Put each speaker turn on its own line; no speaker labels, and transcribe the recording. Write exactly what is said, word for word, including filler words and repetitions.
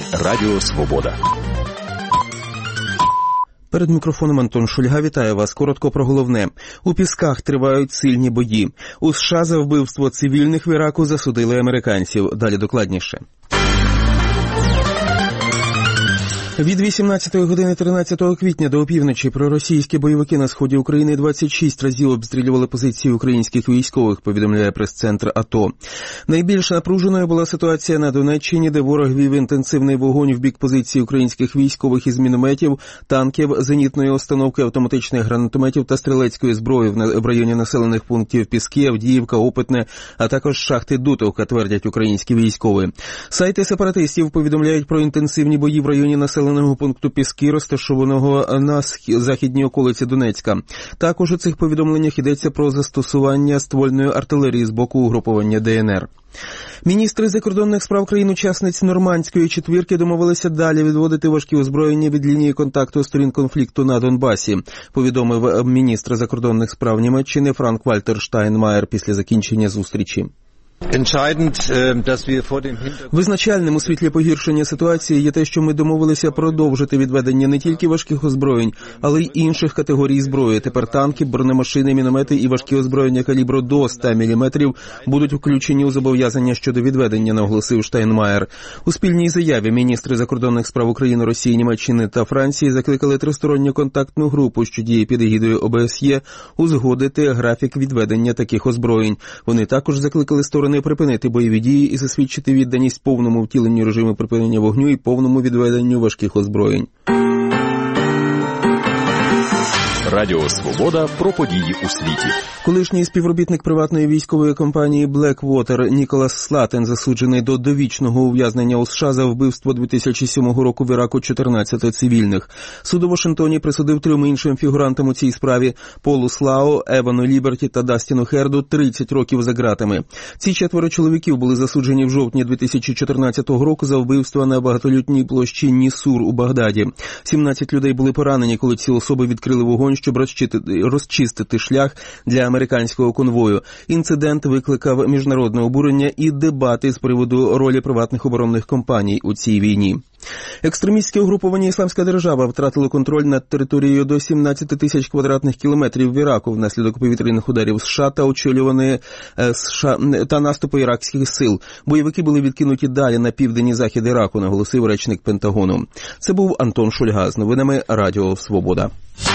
новини Радіо Свобода.
Перед мікрофоном Антон Шульга. Вітаю вас. Коротко про головне. У Пісках тривають сильні бої. У США за вбивство цивільних в Іраку засудили американців. Далі докладніше. Від вісімнадцятої години тринадцятого квітня до опівночі проросійські бойовики на сході України двадцять шість разів обстрілювали позиції українських військових, повідомляє прес-центр АТО. Найбільш напруженою була ситуація на Донеччині, де ворог вів інтенсивний вогонь в бік позицій українських військових із мінометів, танків, зенітної установки, автоматичних гранатометів та стрілецької зброї в районі населених пунктів Піски, Авдіївка, Опитне, а також шахти Дутовка, твердять українські військові. Сайти сепаратистів повідомляють про інтенсивні бої в районі населених пункту Піски, розташованого на західній околиці Донецька. Також у цих повідомленнях йдеться про застосування ствольної артилерії з боку угрупування ДНР. Міністри закордонних справ країн-учасниць Нормандської четвірки домовилися далі відводити важкі озброєння від лінії контакту сторін конфлікту на Донбасі, повідомив міністр закордонних справ Німеччини Франк-Вальтер Штайнмаєр після закінчення зустрічі. Визначальним у світлі погіршення ситуації є те, що ми домовилися продовжити відведення не тільки важких озброєнь, але й інших категорій зброї. Тепер танки, бронемашини, міномети і важкі озброєння калібру до ста міліметрів будуть включені у зобов'язання щодо відведення, наголосив Штайнмаєр. У спільній заяві міністри закордонних справ України, Росії, Німеччини та Франції закликали тристоронню контактну групу, що діє під егідою ОБСЄ, узгодити графік відведення таких озброєнь. Вони також закликали сторони не припинити бойові дії і засвідчити відданість повному втіленню режиму припинення вогню і повному відведенню важких озброєнь.
Радіо Свобода про події у світі.
Колишній співробітник приватної військової компанії Blackwater Ніколас Слатен засуджений до довічного ув'язнення у США за вбивство дві тисячі сьомого року в Іраку чотирнадцяти цивільних. Суд у Вашингтоні присудив трьом іншим фігурантам у цій справі – Полу Слау, Евану Ліберті та Дастіну Херду – тридцять років за ґратами. Ці четверо чоловіків були засуджені в жовтні дві тисячі чотирнадцятого року за вбивство на багатолюдній площі Нісур у Багдаді. сімнадцять людей були поранені, коли ці особи відкрили вогонь, щоб розчистити шлях для американського конвою. Інцидент викликав міжнародне обурення і дебати з приводу ролі приватних оборонних компаній у цій війні. Екстремістське угрупування «Ісламська держава» втратило контроль над територією до сімнадцяти тисяч квадратних кілометрів в Іраку внаслідок повітряних ударів США та очолюваної США та наступу іракських сил. Бойовики були відкинуті далі на південь і захід Іраку, наголосив речник Пентагону. Це був Антон Шульга з новинами Радіо Свобода.